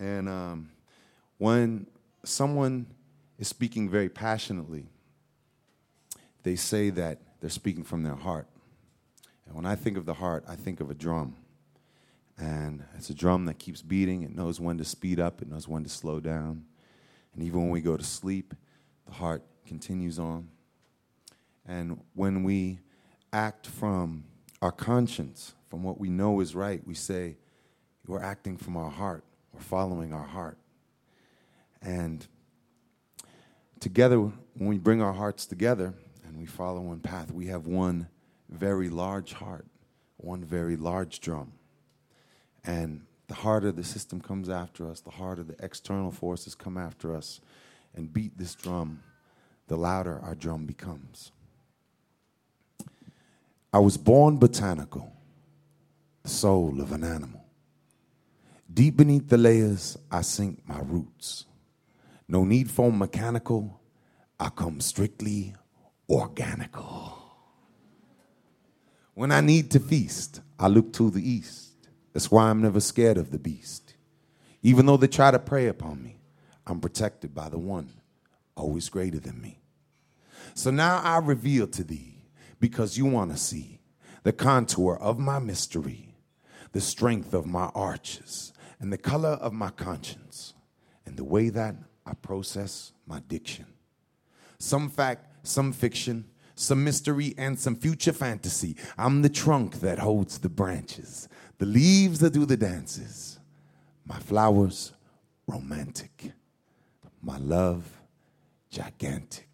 And when someone is speaking very passionately, they say that they're speaking from their heart. And when I think of the heart, I think of a drum. And it's a drum that keeps beating. It knows when to speed up. It knows when to slow down. And even when we go to sleep, the heart continues on. And when we act from our conscience, from what we know is right, we say we're acting from our heart. We're following our heart. And together, when we bring our hearts together and we follow one path, we have one very large heart, one very large drum. And the harder the system comes after us, the harder the external forces come after us and beat this drum, the louder our drum becomes. I was born botanical, the soul of an animal. Deep beneath the layers, I sink my roots. No need for mechanical, I come strictly organical. When I need to feast, I look to the east. That's why I'm never scared of the beast. Even though they try to prey upon me, I'm protected by the one always greater than me. So now I reveal to thee, because you want to see the contour of my mystery, the strength of my arches, and the color of my conscience, and the way that I process my diction. Some fact, some fiction, some mystery, and some future fantasy. I'm the trunk that holds the branches, the leaves that do the dances. My flowers, romantic. My love, gigantic.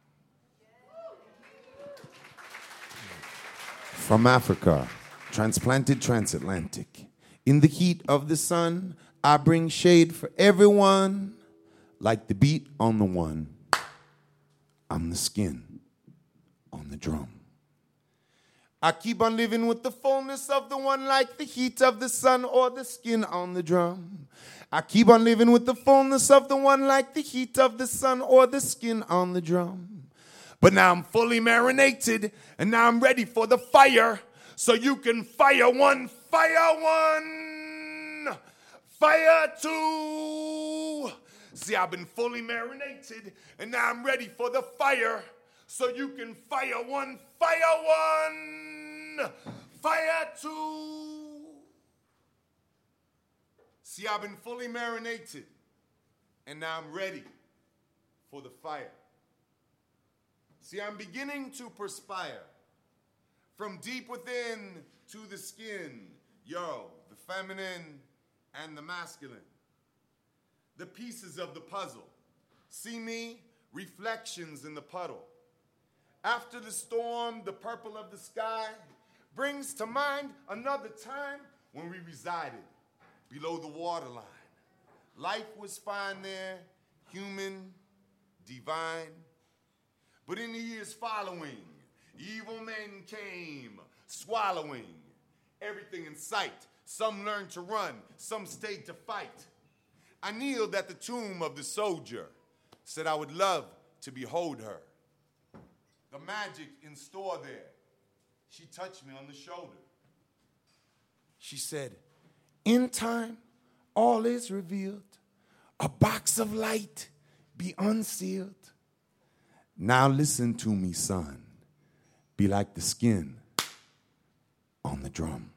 From Africa, transplanted transatlantic. In the heat of the sun, I bring shade for everyone. Like the beat on the one, I'm the skin on the drum. I keep on living with the fullness of the one, like the heat of the sun or the skin on the drum. I keep on living with the fullness of the one, like the heat of the sun or the skin on the drum. But now I'm fully marinated, and now I'm ready for the fire, so you can fire one, fire two. See, I've been fully marinated, and now I'm ready for the fire, so you can fire one, fire two. See, I've been fully marinated, and now I'm ready for the fire. See, I'm beginning to perspire from deep within to the skin. Yo, the feminine and the masculine. The pieces of the puzzle. See me? Reflections in the puddle. After the storm, the purple of the sky brings to mind another time when we resided below the waterline. Life was fine there, human, divine. But in the years following, evil men came, swallowing everything in sight. Some learned to run, some stayed to fight. I kneeled at the tomb of the soldier, said I would love to behold her. The magic in store there. She touched me on the shoulder. She said, in time, all is revealed. A box of light be unsealed. Now listen to me, son. Be like the skin on the drum.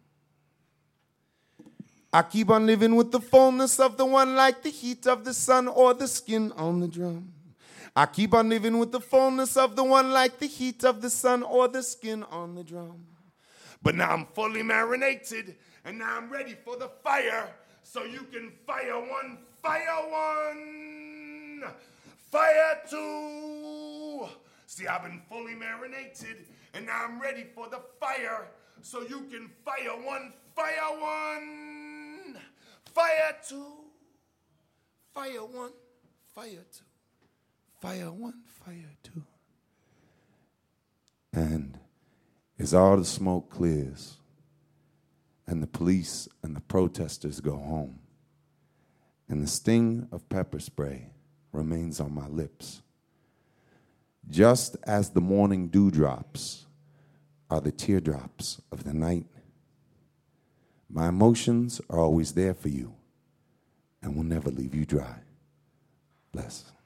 I keep on living with the fullness of the one, like the heat of the sun or the skin on the drum. I keep on living with the fullness of the one, like the heat of the sun or the skin on the drum. But now I'm fully marinated, and now I'm ready for the fire, so you can fire one, fire two. See, I've been fully marinated, and now I'm ready for the fire, so you can fire one, fire two, fire one, fire two, fire one, fire two. And as all the smoke clears, and the police and the protesters go home, and the sting of pepper spray remains on my lips, just as the morning dewdrops are the teardrops of the night, my emotions are always there for you, and will never leave you dry. Bless.